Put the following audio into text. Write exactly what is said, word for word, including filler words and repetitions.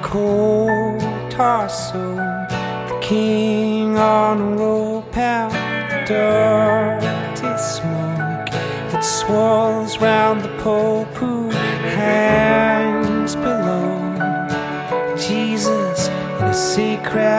cold torso, the king on a rope out, dirty smoke that swirls round the pope who hangs below. Jesus in a secret